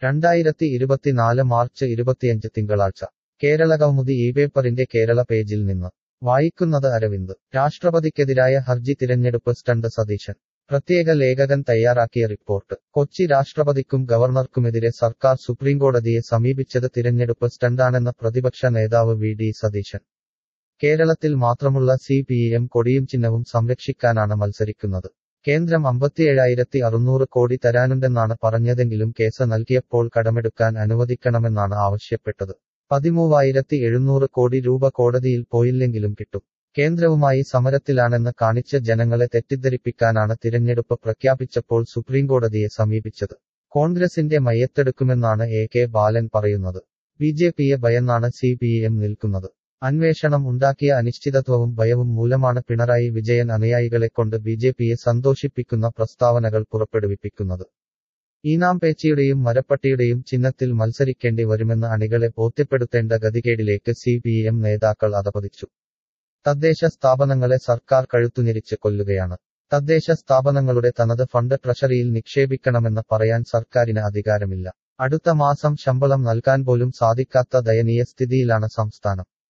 2024 March 25 തിങ്കളാഴ്ച കേരളകൗമുദി ഇപേപ്പറിന്റെ കേരള പേജിൽ നിന്ന് വായിക്കുന്നത് അരവിന്ദ്. രാഷ്ട്രപതിക്കെതിരായ ഹർജി തിരഞ്ഞെടുപ്പ് സ്റ്റണ്ട് സതീശൻ. പ്രത്യേക ലേഖകൻ തയ്യാറാക്കിയ റിപ്പോർട്ട്. കൊച്ചി. രാഷ്ട്രപതിക്കും ഗവർണർക്കുമെതിരെ സർക്കാർ സുപ്രീംകോടതിയെ സമീപിച്ചത് തിരഞ്ഞെടുപ്പ് സ്റ്റണ്ടാണെന്ന് പ്രതിപക്ഷ നേതാവ് വി.ഡി. സതീശൻ. കേരളത്തിൽ മാത്രമുള്ള CPM കൊടിയും ചിഹ്നവും സംരക്ഷിക്കാനാണ് മത്സരിക്കുന്നത്. കേന്ദ്രം 57,600 കോടി തരാനുണ്ടെന്നാണ് പറഞ്ഞതെങ്കിലും കേസ് നൽകിയപ്പോൾ കടമെടുക്കാൻ അനുവദിക്കണമെന്നാണ് ആവശ്യപ്പെട്ടത്. 13,700 കോടി രൂപ കോടതിയിൽ പോയില്ലെങ്കിലും കിട്ടും. കേന്ദ്രവുമായി സമരത്തിലാണെന്ന് കാണിച്ച് ജനങ്ങളെ തെറ്റിദ്ധരിപ്പിക്കാനാണ് തിരഞ്ഞെടുപ്പ് പ്രഖ്യാപിച്ചപ്പോൾ സുപ്രീംകോടതിയെ സമീപിച്ചത്. കോൺഗ്രസിന്റെ മയ്യത്തെടുക്കുമെന്നാണ് AK ബാലൻ പറയുന്നത്. BJPയെ ഭയന്നാണ് CPM നിൽക്കുന്നത്. അന്വേഷണം ഉണ്ടാക്കിയ അനിശ്ചിതത്വവും ഭയവും മൂലമാണ് പിണറായി വിജയൻ അനുയായികളെക്കൊണ്ട് BJPയെ സന്തോഷിപ്പിക്കുന്ന പ്രസ്താവനകൾ പുറപ്പെടുവിപ്പിക്കുന്നത്. ഈനാംപേച്ചിയുടെയും മരപ്പട്ടിയുടെയും ചിഹ്നത്തിൽ മത്സരിക്കേണ്ടി വരുമെന്ന് അണികളെ ബോധ്യപ്പെടുത്തേണ്ട ഗതികേടിലേക്ക് CPM നേതാക്കൾ അധപതിച്ചു. തദ്ദേശ സ്ഥാപനങ്ങളെ സർക്കാർ കഴുത്തുഞെരിച്ച് കൊല്ലുകയാണ്. തദ്ദേശ സ്ഥാപനങ്ങളുടെ തനത് ഫണ്ട് ട്രഷറിയിൽ നിക്ഷേപിക്കണമെന്ന് പറയാൻ സർക്കാരിന് അധികാരമില്ല. അടുത്ത മാസം ശമ്പളം നൽകാൻ പോലും സാധിക്കാത്ത ദയനീയ സ്ഥിതിയിലാണ് സംസ്ഥാനം.